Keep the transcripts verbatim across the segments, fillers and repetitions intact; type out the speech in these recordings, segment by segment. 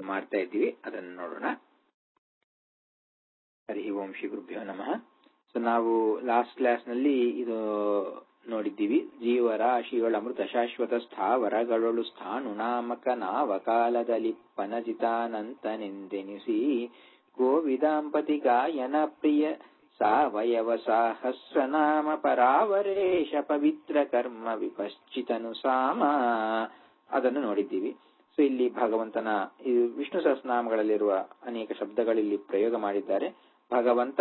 ಮಾಡ್ತಾ ಇದ್ದೀವಿ, ಅದನ್ನು ನೋಡೋಣ. ಹರಿ ಓಂ ಶ್ರೀ ಗುರುಭ್ಯೋ ನಮಃ. ಸೊ ನಾವು ಲಾಸ್ಟ್ ಕ್ಲಾಸ್ ನಲ್ಲಿ ಇದು ನೋಡಿದ್ದೀವಿ. ಜೀವರಾಶಿಗಳ ಅಮೃತ ಶಾಶ್ವತ ಸ್ಥಾವರಗಳೊಳು ಸ್ಥಾಣುನಾಮಕ ನಾವಕಾಲದಲ್ಲಿ ಪನಜಿತಾನಂತನೆಂದೆನಿಸಿ ಗೋವಿದಾಂಪತಿ ಗಾಯನ ಪ್ರಿಯ ಸಾವಯವ ಸಹಸ್ರನಾಮ ಪರಾವರೇಶ ಪವಿತ್ರ ಕರ್ಮ ವಿಪಶ್ಚಿತನು ಸಾಮ, ಅದನ್ನು ನೋಡಿದ್ದೀವಿ. ಸೊ ಇಲ್ಲಿ ಭಗವಂತನ ವಿಷ್ಣು ಸಹಸ್ರನಾಮಗಳಲ್ಲಿರುವ ಅನೇಕ ಶಬ್ದಗಳಲ್ಲಿ ಪ್ರಯೋಗ ಮಾಡಿದ್ದಾರೆ. ಭಗವಂತ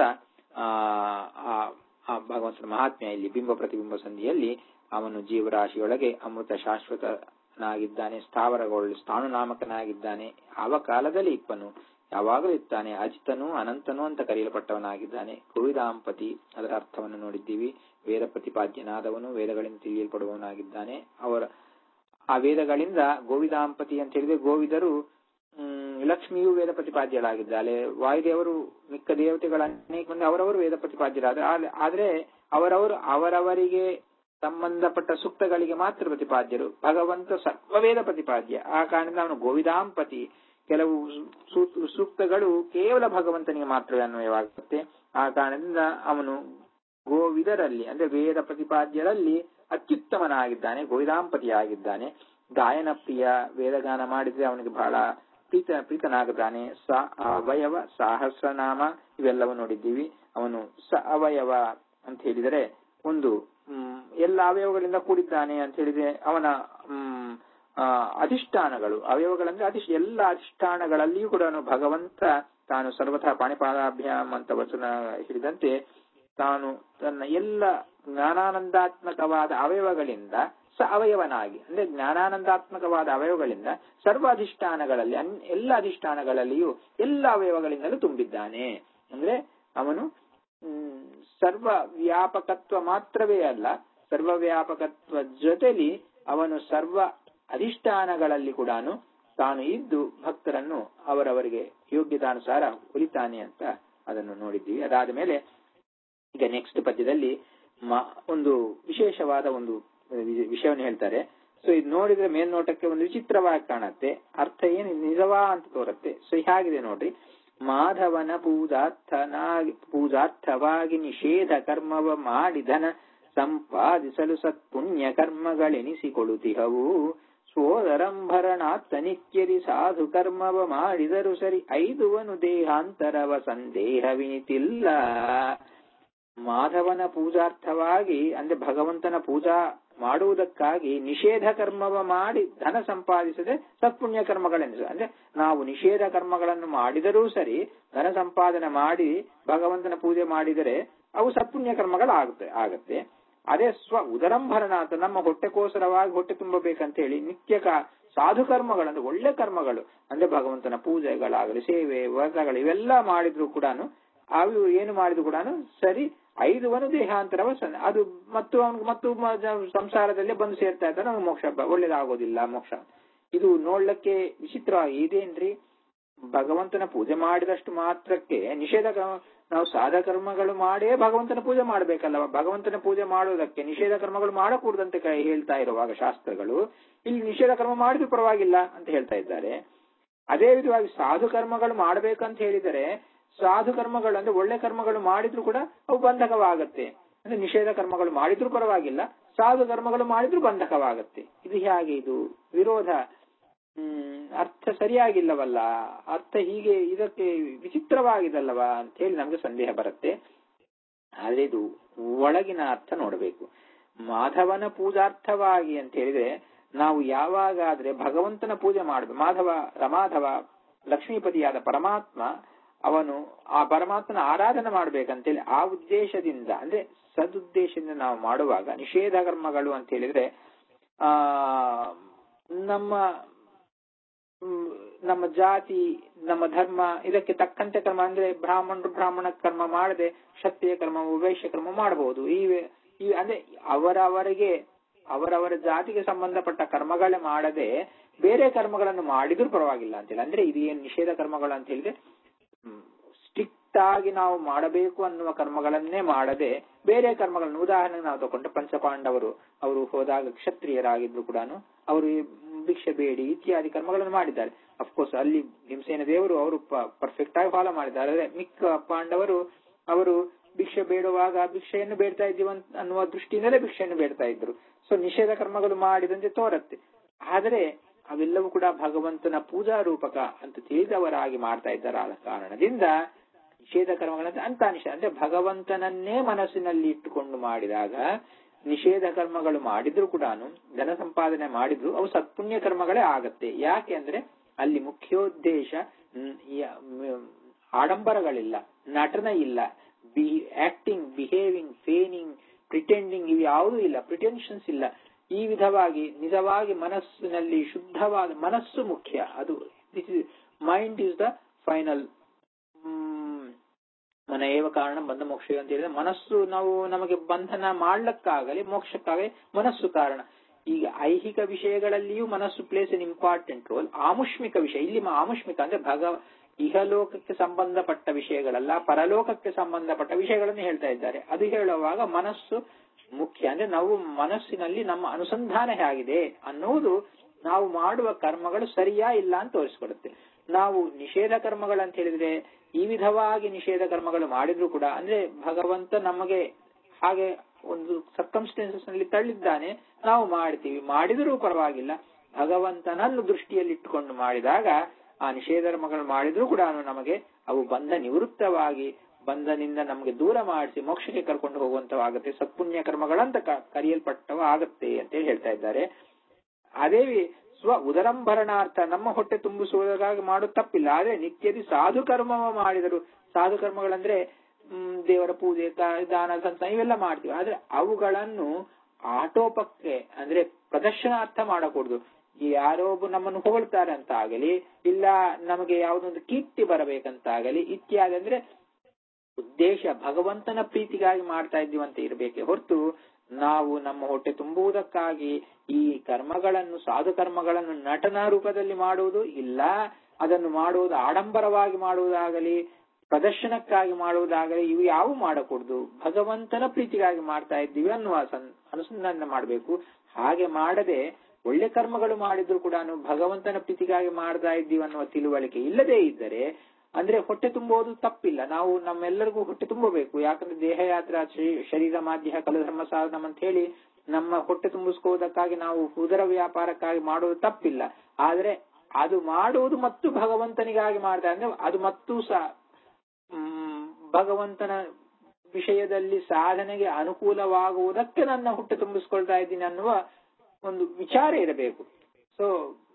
ಆ ಭಗವಂತನ ಮಹಾತ್ಮ್ಯ ಇಲ್ಲಿ ಬಿಂಬ ಪ್ರತಿಬಿಂಬ ಸಂಧಿಯಲ್ಲಿ ಅವನು ಜೀವರಾಶಿಯೊಳಗೆ ಅಮೃತ ಶಾಶ್ವತನಾಗಿದ್ದಾನೆ, ಸ್ಥಾವರಗಳು ಸ್ಥಾಣುನಾಮಕನಾಗಿದ್ದಾನೆ, ಯಾವ ಕಾಲದಲ್ಲಿ ಇಪ್ಪನು ಯಾವಾಗಲೂ ಇರ್ತಾನೆ, ಅಜಿತನು ಅನಂತನು ಅಂತ ಕರೆಯಲ್ಪಟ್ಟವನಾಗಿದ್ದಾನೆ. ಗೋವಿದಾಂಪತಿ ಅದರ ಅರ್ಥವನ್ನು ನೋಡಿದ್ದೀವಿ. ವೇದ ಪ್ರತಿಪಾದ್ಯನಾದವನು, ವೇದಗಳಿಂದ ತಿಳಿಯಲ್ಪಡುವವನಾಗಿದ್ದಾನೆ. ಅವರ ಆ ವೇದಗಳಿಂದ ಗೋವಿದಾಂಪತಿ ಅಂತ ಹೇಳಿದ್ರೆ ಗೋವಿದರು ಹ್ಮ್ ಲಕ್ಷ್ಮಿಯು ವೇದ ಪ್ರತಿಪಾದ್ಯರಾಗಿದ್ದಾಳೆ. ವಾಯುದೇವರು ಮಿಕ್ಕ ದೇವತೆಗಳ ಅನೇಕ ಮಂದಿ ಅವರವರು ವೇದ ಪ್ರತಿಪಾದ್ಯರಾದ, ಆದ್ರೆ ಅವರವರು ಅವರವರಿಗೆ ಸಂಬಂಧಪಟ್ಟ ಸೂಕ್ತಗಳಿಗೆ ಮಾತ್ರ ಪ್ರತಿಪಾದ್ಯರು. ಭಗವಂತ ಸರ್ವವೇದ ಪ್ರತಿಪಾದ್ಯ. ಆ ಕಾರಣದಿಂದ ಅವನು ಗೋವಿದಾಂಪತಿ. ಕೆಲವು ಸೂಕ್ತಗಳು ಕೇವಲ ಭಗವಂತನಿಗೆ ಮಾತ್ರವೇ ಅನ್ವಯವಾಗುತ್ತೆ. ಆ ಕಾರಣದಿಂದ ಅವನು ಗೋವಿದರಲ್ಲಿ ಅಂದ್ರೆ ವೇದ ಪ್ರತಿಪಾದ್ಯರಲ್ಲಿ ಅತ್ಯುತ್ತಮನಾಗಿದ್ದಾನೆ, ಗೋವಿದಾಂಪತಿಯಾಗಿದ್ದಾನೆ. ಗಾಯನ ಪ್ರಿಯ, ವೇದಗಾನ ಮಾಡಿದ್ರೆ ಅವನಿಗೆ ಬಹಳ ಪ್ರೀತ ಪ್ರೀತನಾಗುತ್ತಾನೆ. ಸ ಅವಯವ ಸಹಸ್ರನಾಮ ಇವೆಲ್ಲವೂ ನೋಡಿದ್ದೀವಿ. ಅವನು ಸ ಅವಯವ ಅಂತ ಹೇಳಿದರೆ ಒಂದು ಹ್ಮ್ ಎಲ್ಲ ಅವಯವಗಳಿಂದ ಕೂಡಿದ್ದಾನೆ ಅಂತ ಹೇಳಿದ್ರೆ ಅವನ ಹ್ಮ್ ಅಧಿಷ್ಠಾನಗಳು, ಅವಯವಗಳಂದ್ರೆ ಅಧಿಷ್ಠ ಎಲ್ಲ ಅಧಿಷ್ಠಾನಗಳಲ್ಲಿಯೂ ಕೂಡ ಭಗವಂತ ತಾನು ಸರ್ವಥಾ ಪಾಣಿಪಾದಾಭ್ಯಾಮ್ ಅಂತ ವಚನ ಹೇಳಿದಂತೆ ತಾನು ತನ್ನ ಎಲ್ಲ ಜ್ಞಾನಾನಂದಾತ್ಮಕವಾದ ಅವಯವಗಳಿಂದ ಸ ಅವಯವನಾಗಿ ಅಂದ್ರೆ ಜ್ಞಾನಾನಂದಾತ್ಮಕವಾದ ಅವಯವಗಳಿಂದ ಸರ್ವ ಅಧಿಷ್ಠಾನಗಳಲ್ಲಿ ಎಲ್ಲ ಅಧಿಷ್ಠಾನಗಳಲ್ಲಿಯೂ ಎಲ್ಲ ಅವಯವಗಳಿಂದಲೂ ತುಂಬಿದ್ದಾನೆ. ಅಂದ್ರೆ ಅವನು ಹ್ಮ್ ಸರ್ವ ವ್ಯಾಪಕತ್ವ ಮಾತ್ರವೇ ಅಲ್ಲ, ಸರ್ವ ವ್ಯಾಪಕತ್ವ ಜೊತೆಲಿ ಅವನು ಸರ್ವ ಅಧಿಷ್ಠಾನಗಳಲ್ಲಿ ಕೂಡ ತಾನು ಇದ್ದು ಭಕ್ತರನ್ನು ಅವರವರಿಗೆ ಯೋಗ್ಯತಾನುಸಾರ ಉಳಿತಾನೆ ಅಂತ ಅದನ್ನು ನೋಡಿದ್ದೀವಿ. ಅದಾದ ಮೇಲೆ ಈಗ ನೆಕ್ಸ್ಟ್ ಪದ್ಯದಲ್ಲಿ ಒಂದು ವಿಶೇಷವಾದ ಒಂದು ವಿಷಯವನ್ನು ಹೇಳ್ತಾರೆ. ಸೊ ಇದು ನೋಡಿದ್ರೆ ಮೇಲ್ನೋಟಕ್ಕೆ ಒಂದು ವಿಚಿತ್ರವಾಗಿ ಕಾಣುತ್ತೆ, ಅರ್ಥ ಏನು ನಿಜವಾ ಅಂತ ತೋರುತ್ತೆ. ಸೊ ಹೇಗಿದೆ ನೋಡ್ರಿ. ಮಾಧವನ ಪೂಜಾರ್ಥನಾಗಿ ಪೂಜಾರ್ಥವಾಗಿ ನಿಷೇಧ ಕರ್ಮವ ಮಾಡಿದನ ಸಂಪಾದಿಸಲು ಸತ್ಪುಣ್ಯ ಕರ್ಮಗಳೆನಿಸಿಕೊಳ್ಳುತ್ತಿಹವು. ಸೋದರಂಭರಣಾತ್ತ ನಿತ್ಯರಿ ಸಾಧು ಕರ್ಮವ ಮಾಡಿದರು ಸರಿ ಐದುವನು ದೇಹಾಂತರವ ಸಂದೇಹವಿನಿತಿಲ್ಲ. ಮಾಧವನ ಪೂಜಾರ್ಥವಾಗಿ ಅಂದ್ರೆ ಭಗವಂತನ ಪೂಜಾ ಮಾಡುವುದಕ್ಕಾಗಿ ನಿಷೇಧ ಕರ್ಮವ ಮಾಡಿ ಧನ ಸಂಪಾದಿಸದೆ ಸತ್ಪುಣ್ಯ ಕರ್ಮಗಳೆನಿಸ ಅಂದ್ರೆ ನಾವು ನಿಷೇಧ ಕರ್ಮಗಳನ್ನು ಮಾಡಿದರೂ ಸರಿ ಧನ ಸಂಪಾದನೆ ಮಾಡಿ ಭಗವಂತನ ಪೂಜೆ ಮಾಡಿದರೆ ಅವು ಸತ್ಪುಣ್ಯ ಕರ್ಮಗಳಾಗುತ್ತೆ ಆಗತ್ತೆ. ಅದೇ ಸ್ವ ಉದರಂಭರಣ ಅಂತ ನಮ್ಮ ಹೊಟ್ಟೆಕೋಸರವಾಗಿ ಹೊಟ್ಟೆ ತುಂಬಬೇಕಂತ ಹೇಳಿ ನಿತ್ಯ ಸಾಧು ಕರ್ಮಗಳು ಅಂದ್ರೆ ಒಳ್ಳೆ ಕರ್ಮಗಳು ಅಂದ್ರೆ ಭಗವಂತನ ಪೂಜೆಗಳಾಗಲಿ ಸೇವೆ ವ್ರತಗಳು ಇವೆಲ್ಲ ಮಾಡಿದ್ರು ಕೂಡ ಅವು ಏನು ಮಾಡಿದ್ರು ಕೂಡ ಸರಿ ಐದುವನು ದೇಹಾಂತರವ ಅದು ಮತ್ತು ಅವನಿಗೆ ಮತ್ತು ಸಂಸಾರದಲ್ಲೇ ಬಂದು ಸೇರ್ತಾ ಇರ್ತಾನೆ, ನಮ್ಗೆ ಮೋಕ್ಷ ಒಳ್ಳೇದಾಗೋದಿಲ್ಲ ಮೋಕ್ಷ. ಇದು ನೋಡ್ಲಿಕ್ಕೆ ವಿಚಿತ್ರ ಇದೇನ್ರಿ. ಭಗವಂತನ ಪೂಜೆ ಮಾಡಿದಷ್ಟು ಮಾತ್ರಕ್ಕೆ ನಿಷೇಧ ನಾವು ಸಾಧ ಕರ್ಮಗಳು ಮಾಡೇ ಭಗವಂತನ ಪೂಜೆ ಮಾಡ್ಬೇಕಲ್ಲವ. ಭಗವಂತನ ಪೂಜೆ ಮಾಡೋದಕ್ಕೆ ನಿಷೇಧ ಕರ್ಮಗಳು ಮಾಡಕೂಡದಂತೆ ಹೇಳ್ತಾ ಇರುವಾಗ ಶಾಸ್ತ್ರಗಳು ಇಲ್ಲಿ ನಿಷೇಧ ಕರ್ಮ ಮಾಡಿದ್ರು ಪರವಾಗಿಲ್ಲ ಅಂತ ಹೇಳ್ತಾ ಇದ್ದಾರೆ. ಅದೇ ವಿಧವಾಗಿ ಸಾಧು ಕರ್ಮಗಳು ಮಾಡ್ಬೇಕಂತ ಹೇಳಿದರೆ ಸಾಧು ಕರ್ಮಗಳು ಅಂದ್ರೆ ಒಳ್ಳೆ ಕರ್ಮಗಳು ಮಾಡಿದ್ರು ಕೂಡ ಅವು ಬಂಧಕವಾಗತ್ತೆ. ಅಂದ್ರೆ ನಿಷೇಧ ಕರ್ಮಗಳು ಮಾಡಿದ್ರು ಪರವಾಗಿಲ್ಲ, ಸಾಧು ಕರ್ಮಗಳು ಮಾಡಿದ್ರು ಬಂಧಕವಾಗತ್ತೆ. ಇದು ಹೇಗೆ? ಇದು ವಿರೋಧ, ಹ್ಮ್ ಅರ್ಥ ಸರಿಯಾಗಿಲ್ಲವಲ್ಲ, ಅರ್ಥ ಹೀಗೆ ಇದಕ್ಕೆ ವಿಚಿತ್ರವಾಗಿದಲ್ಲವ ಅಂತ ಹೇಳಿ ನಮ್ಗೆ ಸಂದೇಹ ಬರುತ್ತೆ. ಆದ್ರೆ ಇದು ಒಳಗಿನ ಅರ್ಥ ನೋಡಬೇಕು. ಮಾಧವನ ಪೂಜಾರ್ಥವಾಗಿ ಅಂತ ಹೇಳಿದ್ರೆ ನಾವು ಯಾವಾಗಾದ್ರೆ ಭಗವಂತನ ಪೂಜೆ ಮಾಡಬೇಕು. ಮಾಧವ ರಮಾಧವ ಲಕ್ಷ್ಮೀಪತಿಯಾದ ಪರಮಾತ್ಮ ಅವನು ಆ ಪರಮಾತ್ಮನ ಆರಾಧನೆ ಮಾಡ್ಬೇಕಂತೇಳಿ ಆ ಉದ್ದೇಶದಿಂದ ಅಂದ್ರೆ ಸದುದ್ದೇಶದಿಂದ ನಾವು ಮಾಡುವಾಗ ನಿಷೇಧ ಕರ್ಮಗಳು ಅಂತ ಹೇಳಿದ್ರೆ ಆ ನಮ್ಮ ನಮ್ಮ ಜಾತಿ ನಮ್ಮ ಧರ್ಮ ಇದಕ್ಕೆ ತಕ್ಕಂತೆ ಕರ್ಮ ಅಂದ್ರೆ ಬ್ರಾಹ್ಮಣರು ಬ್ರಾಹ್ಮಣ ಕರ್ಮ ಮಾಡದೆ ಕ್ಷತ್ರಿಯ ಕರ್ಮ ವೈಶ್ಯ ಕರ್ಮ ಮಾಡಬಹುದು. ಈ ಅಂದ್ರೆ ಅವರವರಿಗೆ ಅವರವರ ಜಾತಿಗೆ ಸಂಬಂಧಪಟ್ಟ ಕರ್ಮಗಳೇ ಮಾಡದೆ ಬೇರೆ ಕರ್ಮಗಳನ್ನು ಮಾಡಿದ್ರು ಪರವಾಗಿಲ್ಲ ಅಂತೇಳಿ. ಅಂದ್ರೆ ಇದು ಏನ್ ನಿಷೇಧ ಕರ್ಮಗಳು ಅಂತ ಹೇಳಿದ್ರೆ ಸ್ಟ್ರಿಕ್ಟ್ ಆಗಿ ನಾವು ಮಾಡಬೇಕು ಅನ್ನುವ ಕರ್ಮಗಳನ್ನೇ ಮಾಡದೆ ಬೇರೆ ಕರ್ಮಗಳನ್ನು, ಉದಾಹರಣೆಗೆ ನಾವು ತಗೊಂಡ್ರೆ ಪಂಚಪಾಂಡವರು ಅವರು ಹೋದಾಗ ಕ್ಷತ್ರಿಯರಾಗಿದ್ರು ಕೂಡ ಅವರು ಭಿಕ್ಷೆ ಬೇಡಿ ಇತ್ಯಾದಿ ಕರ್ಮಗಳನ್ನು ಮಾಡಿದ್ದಾರೆ. ಅಫ್ಕೋರ್ಸ್ ಅಲ್ಲಿ ಭೀಮಸೇನ ದೇವರು ಅವರು ಪರ್ಫೆಕ್ಟ್ ಆಗಿ ಫಾಲೋ ಮಾಡಿದ್ದಾರೆ. ಮಿಕ್ಕ ಪಾಂಡವರು ಅವರು ಭಿಕ್ಷೆ ಬೇಡುವಾಗ ಭಿಕ್ಷೆಯನ್ನು ಬೇಡ್ತಾ ಇದ್ದೀವಂತ ಅನ್ನುವ ದೃಷ್ಟಿಯಿಂದಲೇ ಭಿಕ್ಷೆಯನ್ನು ಬೇಡ್ತಾ ಇದ್ರು. ಸೊ ನಿಷೇಧ ಕರ್ಮಗಳು ಮಾಡಿದಂತೆ ತೋರತ್ತೆ. ಆದರೆ ಅವೆಲ್ಲವೂ ಕೂಡ ಭಗವಂತನ ಪೂಜಾ ರೂಪಕ ಅಂತ ತಿಳಿದವರಾಗಿ ಮಾಡ್ತಾ ಇದ್ದಾರೆ. ಆದ ಕಾರಣದಿಂದ ನಿಷೇಧ ಕರ್ಮಗಳಂತೆ ಅಂತ ನಿಷೇಧ ಅಂದ್ರೆ ಭಗವಂತನನ್ನೇ ಮನಸ್ಸಿನಲ್ಲಿ ಇಟ್ಟುಕೊಂಡು ಮಾಡಿದಾಗ ನಿಷೇಧ ಕರ್ಮಗಳು ಮಾಡಿದ್ರು ಕೂಡ ಧನ ಸಂಪಾದನೆ ಮಾಡಿದ್ರು ಅವು ಸತ್ಪುಣ್ಯ ಕರ್ಮಗಳೇ ಆಗತ್ತೆ. ಯಾಕೆ ಅಂದ್ರೆ ಅಲ್ಲಿ ಮುಖ್ಯೋದ್ದೇಶ ಆಡಂಬರಗಳಿಲ್ಲ, ನಟನ ಇಲ್ಲ, be acting, behaving, feigning, pretending ಇವು ಯಾವುದೂ ಇಲ್ಲ, ಪ್ರಿಟೆನ್ಷನ್ಸ್ ಇಲ್ಲ. ಈ ವಿಧವಾಗಿ ನಿಜವಾಗಿ ಮನಸ್ಸಿನಲ್ಲಿ ಶುದ್ಧವಾದ ಮನಸ್ಸು ಮುಖ್ಯ. ಅದು ಮೈಂಡ್ ಇಸ್ ದ ಫೈನಲ್ ಮನ ಏವ ಕಾರಣ ಬಂಧ ಮೋಕ್ಷ ಅಂತ ಹೇಳಿದ್ರೆ ಮನಸ್ಸು ನಾವು ನಮಗೆ ಬಂಧನ ಮಾಡ್ಲಕ್ಕಾಗಲಿ ಮೋಕ್ಷಕ್ಕಾಗಲಿ ಮನಸ್ಸು ಕಾರಣ. ಈಗ ಐಹಿಕ ವಿಷಯಗಳಲ್ಲಿಯೂ ಮನಸ್ಸು ಪ್ಲೇಸ್ ಎನ್ ಇಂಪಾರ್ಟೆಂಟ್ ರೋಲ್. ಆಮುಷ್ಮಿಕ ವಿಷಯ ಇಲ್ಲಿ ಆಮುಷ್ಮಿಕ ಅಂದ್ರೆ ಭಗವ ಇಹಲೋಕಕ್ಕೆ ಸಂಬಂಧಪಟ್ಟ ವಿಷಯಗಳಲ್ಲ, ಪರಲೋಕಕ್ಕೆ ಸಂಬಂಧಪಟ್ಟ ವಿಷಯಗಳನ್ನು ಹೇಳ್ತಾ ಇದ್ದಾರೆ. ಅದು ಹೇಳುವಾಗ ಮನಸ್ಸು ಮುಖ್ಯ. ಅಂದ್ರೆ ನಾವು ಮನಸ್ಸಿನಲ್ಲಿ ನಮ್ಮ ಅನುಸಂಧಾನ ಹೇಗಿದೆ ಅನ್ನುವುದು ನಾವು ಮಾಡುವ ಕರ್ಮಗಳು ಸರಿಯಾ ಇಲ್ಲ ಅಂತ ತೋರಿಸ್ಕೊಡುತ್ತೆ. ನಾವು ನಿಷೇಧ ಕರ್ಮಗಳಂತ ಹೇಳಿದ್ರೆ ಈ ವಿಧವಾಗಿ ನಿಷೇಧ ಕರ್ಮಗಳು ಮಾಡಿದ್ರು ಕೂಡ ಅಂದ್ರೆ ಭಗವಂತ ನಮಗೆ ಹಾಗೆ ಒಂದು ಸರ್ಕಮ್ಸ್ಟೆನ್ಸಸ್ ನಲ್ಲಿ ತಳ್ಳಿದ್ದಾನೆ, ನಾವು ಮಾಡ್ತೀವಿ, ಮಾಡಿದರೂ ಪರವಾಗಿಲ್ಲ. ಭಗವಂತನನ್ನು ದೃಷ್ಟಿಯಲ್ಲಿ ಇಟ್ಟುಕೊಂಡು ಮಾಡಿದಾಗ ಆ ನಿಷೇಧ ಕರ್ಮಗಳು ಮಾಡಿದ್ರು ಕೂಡ ನಮಗೆ ಅವು ಬಂಧ ನಿವೃತ್ತವಾಗಿ ಬಂಧನಿಂದ ನಮಗೆ ದೂರ ಮಾಡಿಸಿ ಮೋಕ್ಷಕ್ಕೆ ಕರ್ಕೊಂಡು ಹೋಗುವಂತವಾಗುತ್ತೆ, ಸತ್ಪುಣ್ಯ ಕರ್ಮಗಳಂತ ಕರೆಯಲ್ಪಟ್ಟವ ಆಗತ್ತೆ ಅಂತ ಹೇಳ್ತಾ ಇದ್ದಾರೆ. ಅದೇ ಸ್ವ ಉದರಂಭರಣಾರ್ಥ ನಮ್ಮ ಹೊಟ್ಟೆ ತುಂಬಿಸುವುದಕ್ಕಾಗಿ ಮಾಡೋದು ತಪ್ಪಿಲ್ಲ. ಆದ್ರೆ ನಿತ್ಯದಿ ಸಾಧು ಕರ್ಮ ಮಾಡಿದರು. ಸಾಧು ಕರ್ಮಗಳಂದ್ರೆ ಹ್ಮ್ ದೇವರ ಪೂಜೆ, ದಾನ, ಸಂತ ಇವೆಲ್ಲ ಮಾಡ್ತೀವಿ. ಆದ್ರೆ ಅವುಗಳನ್ನು ಆಟೋಪಕ್ಕೆ ಅಂದ್ರೆ ಪ್ರದರ್ಶನಾರ್ಥ ಮಾಡಕೂಡದು. ಯಾರೋ ಒಬ್ಬರು ನಮ್ಮನ್ನು ಹೊಗಳ್ತಾರೆ ಅಂತ ಆಗಲಿ, ಇಲ್ಲ ನಮಗೆ ಯಾವುದೊಂದು ಕೀರ್ತಿ ಬರಬೇಕಂತಾಗಲಿ ಇತ್ಯಾದಿ. ಅಂದ್ರೆ ಉದ್ದೇಶ ಭಗವಂತನ ಪ್ರೀತಿಗಾಗಿ ಮಾಡ್ತಾ ಇದ್ದೀವಂತ ಇರಬೇಕೆ ಹೊರತು ನಾವು ನಮ್ಮ ಹೊಟ್ಟೆ ತುಂಬುವುದಕ್ಕಾಗಿ ಈ ಕರ್ಮಗಳನ್ನು ಸಾಧು ಕರ್ಮಗಳನ್ನು ನಟನಾ ರೂಪದಲ್ಲಿ ಮಾಡುವುದು ಇಲ್ಲ. ಅದನ್ನು ಮಾಡುವುದು ಆಡಂಬರವಾಗಿ ಮಾಡುವುದಾಗಲಿ ಪ್ರದರ್ಶನಕ್ಕಾಗಿ ಮಾಡುವುದಾಗಲಿ ಇವು ಯಾವ ಮಾಡಕೂಡದು. ಭಗವಂತನ ಪ್ರೀತಿಗಾಗಿ ಮಾಡ್ತಾ ಇದ್ದೀವಿ ಅನ್ನುವ ಅನುಸಂಧಾನ ಮಾಡಬೇಕು. ಹಾಗೆ ಮಾಡದೆ ಒಳ್ಳೆ ಕರ್ಮಗಳು ಮಾಡಿದ್ರು ಕೂಡ ಭಗವಂತನ ಪ್ರೀತಿಗಾಗಿ ಮಾಡ್ತಾ ಇದ್ದೀವಿ ಅನ್ನುವ ತಿಳುವಳಿಕೆ ಇಲ್ಲದೇ ಇದ್ದರೆ ಅಂದ್ರೆ ಹೊಟ್ಟೆ ತುಂಬುವುದು ತಪ್ಪಿಲ್ಲ. ನಾವು ನಮ್ಮೆಲ್ಲರಿಗೂ ಹೊಟ್ಟೆ ತುಂಬಬೇಕು. ಯಾಕಂದ್ರೆ ದೇಹಯಾತ್ರ ಶರೀರ ಮಾಧ್ಯ ಕಲಧರ್ಮ ಸಾಧನ ಅಂತ ಹೇಳಿ ನಮ್ಮ ಹೊಟ್ಟೆ ತುಂಬಿಸ್ಕೋದಕ್ಕಾಗಿ ನಾವು ಉದರ ವ್ಯಾಪಾರಕ್ಕಾಗಿ ಮಾಡುವುದು ತಪ್ಪಿಲ್ಲ. ಆದ್ರೆ ಅದು ಮಾಡುವುದು ಮತ್ತು ಭಗವಂತನಿಗಾಗಿ ಮಾಡ್ತಾ ಅಂದ್ರೆ ಅದು ಮತ್ತು ಸಹ ಹ್ಮ್ ಭಗವಂತನ ವಿಷಯದಲ್ಲಿ ಸಾಧನೆಗೆ ಅನುಕೂಲವಾಗುವುದಕ್ಕೆ ನನ್ನ ಹೊಟ್ಟೆ ತುಂಬಿಸ್ಕೊಳ್ತಾ ಇದ್ದೀನಿ ಅನ್ನುವ ಒಂದು ವಿಚಾರ ಇರಬೇಕು. ಸೊ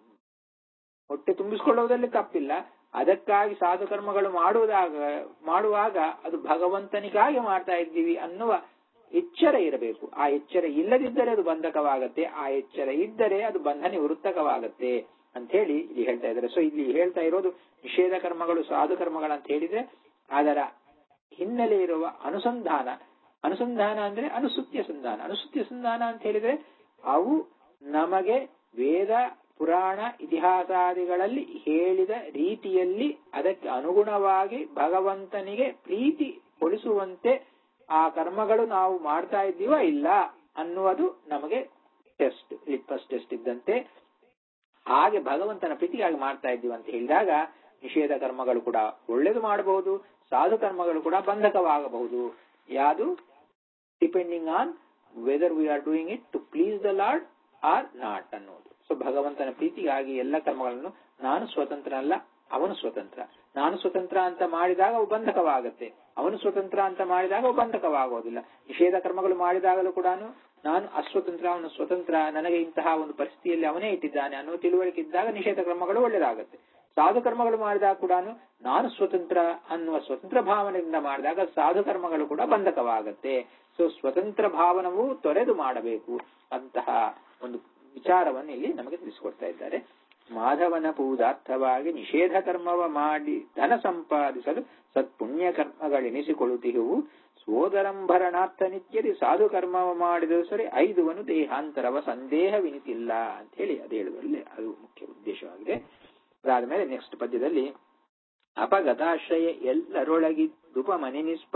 ಹೊಟ್ಟೆ ತುಂಬಿಸ್ಕೊಳ್ಳುವುದಲ್ಲಿ ತಪ್ಪಿಲ್ಲ. ಅದಕ್ಕಾಗಿ ಸಾಧು ಕರ್ಮಗಳು ಮಾಡುವುದಾಗ ಮಾಡುವಾಗ ಅದು ಭಗವಂತನಿಗಾಗಿ ಮಾಡ್ತಾ ಇದ್ದೀವಿ ಅನ್ನುವ ಎಚ್ಚರ ಇರಬೇಕು. ಆ ಎಚ್ಚರ ಇಲ್ಲದಿದ್ದರೆ ಅದು ಬಂಧಕವಾಗತ್ತೆ, ಆ ಎಚ್ಚರ ಇದ್ದರೆ ಅದು ಬಂಧ ನಿವೃತ್ತಕವಾಗತ್ತೆ ಅಂತ ಹೇಳಿ ಇಲ್ಲಿ ಹೇಳ್ತಾ ಇದ್ದಾರೆ. ಸೊ ಇಲ್ಲಿ ಹೇಳ್ತಾ ಇರೋದು ನಿಷೇಧ ಕರ್ಮಗಳು ಸಾಧು ಕರ್ಮಗಳಂತ ಹೇಳಿದ್ರೆ ಅದರ ಹಿನ್ನೆಲೆ ಇರುವ ಅನುಸಂಧಾನ. ಅನುಸಂಧಾನ ಅಂದ್ರೆ ಅನುಸೂತ್ಯ ಸಂಧಾನ. ಅನುಸೂತ್ಯ ಸಂಧಾನ ಅಂತ ಹೇಳಿದ್ರೆ ಅವು ನಮಗೆ ವೇದ ಪುರಾಣ ಇತಿಹಾಸಾದಿಗಳಲ್ಲಿ ಹೇಳಿದ ರೀತಿಯಲ್ಲಿ ಅದಕ್ಕೆ ಅನುಗುಣವಾಗಿ ಭಗವಂತನಿಗೆ ಪ್ರೀತಿ ಕೊಡಿಸುವಂತೆ ಆ ಕರ್ಮಗಳು ನಾವು ಮಾಡ್ತಾ ಇದ್ದೀವ ಇಲ್ಲ ಅನ್ನುವುದು ನಮಗೆ ಟೆಸ್ಟ್, ಲಿಟ್ಮಸ್ ಟೆಸ್ಟ್ ಇದ್ದಂತೆ. ಹಾಗೆ ಭಗವಂತನ ಪ್ರೀತಿಗಾಗಿ ಮಾಡ್ತಾ ಇದ್ದೀವಿ ಅಂತ ಹೇಳಿದಾಗ ನಿಷೇಧ ಕರ್ಮಗಳು ಕೂಡ ಒಳ್ಳೇದು ಮಾಡಬಹುದು, ಸಾಧು ಕರ್ಮಗಳು ಕೂಡ ಬಂಧಕವಾಗಬಹುದು. ಯಾವುದು depending on whether we are doing it to please the lord or not ಅನ್ನೋದು. ಸೊ ಭಗವಂತನ ಪ್ರೀತಿಗಾಗಿ ಎಲ್ಲ ಕರ್ಮಗಳನ್ನು ನಾನು ಸ್ವತಂತ್ರ ಅಲ್ಲ, ಅವನು ಸ್ವತಂತ್ರ. ನಾನು ಸ್ವತಂತ್ರ ಅಂತ ಮಾಡಿದಾಗ ಅವು ಬಂಧಕವಾಗತ್ತೆ, ಅವನು ಸ್ವತಂತ್ರ ಅಂತ ಮಾಡಿದಾಗ ಅವು ಬಂಧಕವಾಗೋದಿಲ್ಲ. ನಿಷೇಧ ಕರ್ಮಗಳು ಮಾಡಿದಾಗಲೂ ಕೂಡ ನಾನು ಅಸ್ವತಂತ್ರ, ಅವನು ಸ್ವತಂತ್ರ, ನನಗೆ ಇಂತಹ ಒಂದು ಪರಿಸ್ಥಿತಿಯಲ್ಲಿ ಅವನೇ ಇಟ್ಟಿದ್ದಾನೆ ಅನ್ನೋ ತಿಳುವಳಿಕೆ ಇದ್ದಾಗ ನಿಷೇಧ ಕರ್ಮಗಳು ಒಳ್ಳೆಯದಾಗತ್ತೆ. ಸಾಧು ಕರ್ಮಗಳು ಮಾಡಿದಾಗ ಕೂಡ ನಾನು ಸ್ವತಂತ್ರ ಅನ್ನುವ ಸ್ವತಂತ್ರ ಭಾವನೆಯಿಂದ ಮಾಡಿದಾಗ ಸಾಧು ಕರ್ಮಗಳು ಕೂಡ ಬಂಧಕವಾಗತ್ತೆ. ಸೊ ಸ್ವತಂತ್ರ ಭಾವನವು ತೊರೆದು ಮಾಡಬೇಕು ಅಂತಹ ಒಂದು ವಿಚಾರವನ್ನು ಇಲ್ಲಿ ನಮಗೆ ತಿಳಿಸಿಕೊಡ್ತಾ ಇದ್ದಾರೆ. ಮಾಧವನ ಪೂಜಾರ್ಥವಾಗಿ ನಿಷೇಧ ಕರ್ಮವ ಮಾಡಿ ಧನ ಸಂಪಾದಿಸಲು ಸತ್ಪುಣ್ಯ ಕರ್ಮಗಳೆನಿಸಿಕೊಳ್ಳುತ್ತಿರುವು. ಸೋದರಂಭರಣಾರ್ಥ ನಿತ್ಯದಿ ಸಾಧು ಕರ್ಮವ ಮಾಡಿದರೂ ಸರಿ ಐದುವನು ದೇಹಾಂತರವ ಸಂದೇಹವಿನಿತಿಲ್ಲ ಅಂತ ಹೇಳಿ ಅದು ಹೇಳುವಲ್ಲಿ ಅದು ಮುಖ್ಯ ಉದ್ದೇಶವಾಗಿದೆ. ಅದಾದ ಮೇಲೆ ನೆಕ್ಸ್ಟ್ ಪದ್ಯದಲ್ಲಿ ಅಪಗತಾಶ್ರಯ ಎಲ್ಲರೊಳಗಿದ್ದುಪಮನಿ ನಿಸ್ಪ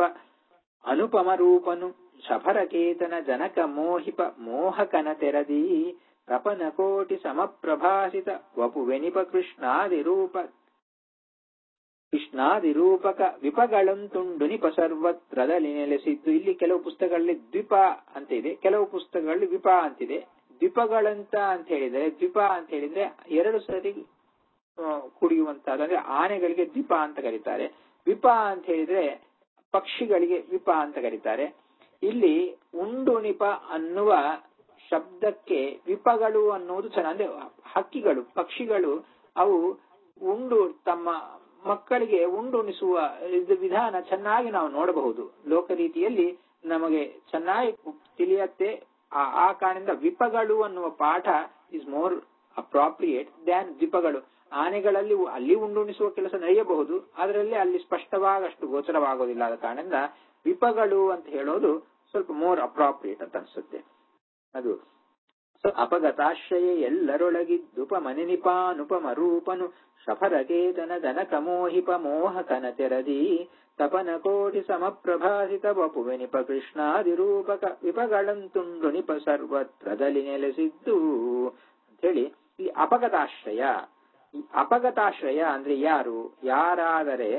ಅನುಪಮ ರೂಪನು ಶಫರಕೇತನ ಜನಕ ಮೋಹಿಪ ಮೋಹಕನ ತೆರದಿ ರಪನ ಕೋಟಿ ಸಮಪ್ರಭಾಸಿತ ವಪುವೆನಿಪ ಕೃಷ್ಣಾದಿರೂಪ ಕೃಷ್ಣಾದಿರೂಪಕ ವಿಪಗಳಂತುಂಡು ನಿಪ ಸರ್ವತ್ರದಲ್ಲಿ ನೆಲೆಸಿದ್ದು. ಇಲ್ಲಿ ಕೆಲವು ಪುಸ್ತಕಗಳಲ್ಲಿ ದ್ವಿಪ ಅಂತ ಇದೆ, ಕೆಲವು ಪುಸ್ತಕಗಳಲ್ಲಿ ವಿಪ ಅಂತಿದೆ. ದ್ವಿಪಗಳಂತ ಅಂತ ಹೇಳಿದ್ರೆ, ದ್ವಿಪ ಅಂತ ಹೇಳಿದ್ರೆ ಎರಡು ಸರಿ ಕುಡಿಯುವಂತಹದ್ದು, ಅಂದ್ರೆ ಆನೆಗಳಿಗೆ ದ್ವಿಪ ಅಂತ ಕರೀತಾರೆ. ವಿಪ ಅಂತ ಹೇಳಿದ್ರೆ ಪಕ್ಷಿಗಳಿಗೆ ವಿಪ ಅಂತ ಕರೀತಾರೆ. ಇಲ್ಲಿ ಉಂಡು ನಿಪ ಅನ್ನುವ ಶಬ್ದಕ್ಕೆ ವಿಪಗಳು ಅನ್ನುವುದು ಚೆನ್ನಾಗಿ, ಅಂದ್ರೆ ಹಕ್ಕಿಗಳು, ಪಕ್ಷಿಗಳು ಅವು ಉಂಡು ತಮ್ಮ ಮಕ್ಕಳಿಗೆ ಉಂಡುಣಿಸುವ ಇದು ವಿಧಾನ ಚೆನ್ನಾಗಿ ನಾವು ನೋಡಬಹುದು. ಲೋಕ ರೀತಿಯಲ್ಲಿ ನಮಗೆ ಚೆನ್ನಾಗಿ ತಿಳಿಯತ್ತೆ. ಆ ಕಾರಣದಿಂದ ವಿಪಗಳು ಅನ್ನುವ ಪಾಠ ಇಸ್ ಮೋರ್ ಅಪ್ರಾಪ್ರಿಯೇಟ್ ದ್ಯಾನ್ ದ್ವಿಪಗಳು. ಆನೆಗಳಲ್ಲಿ ಅಲ್ಲಿ ಉಂಡುಣಿಸುವ ಕೆಲಸ ನಡೆಯಬಹುದು, ಅದರಲ್ಲಿ ಅಲ್ಲಿ ಸ್ಪಷ್ಟವಾಗಿ ಅಷ್ಟು ಗೋಚರವಾಗೋದಿಲ್ಲ. ಆದ ಕಾರಣದಿಂದ ವಿಪಗಳು ಅಂತ ಹೇಳೋದು ಸ್ವಲ್ಪ ಮೋರ್ ಅಪ್ರಾಪ್ರಿಯೇಟ್ ಅಂತ ಅನ್ಸುತ್ತೆ. ಅದು ಅಪಗತಾಶ್ರಯ ಎಲ್ಲರೊಳಗಿದ್ದುಪಮನಿನಿಪಾನುಪಮ ರೂಪನು ಶಫರಕೇತನ ದನಕ ಮೋಹಿಪ ಮೋಹಕನ ತೆರದಿ ತಪನ ಕೋಟಿ ಸಮಪ್ರಭಾಸಿತ ವಪುವೆನಿಪ ಕೃಷ್ಣಾದಿರೂಪಕ ವಿಪಗಳಂತುಂಡು ನಿಪ ಸರ್ವತ್ರದಲ್ಲಿ ನೆಲೆಸಿದ್ದು ಅಂತೇಳಿ ಈ ಅಪಗತಾಶ್ರಯ. ಈ ಅಪಗತಾಶ್ರಯ ಅಂದ್ರೆ ಯಾರು? ಯಾರಾದರೆ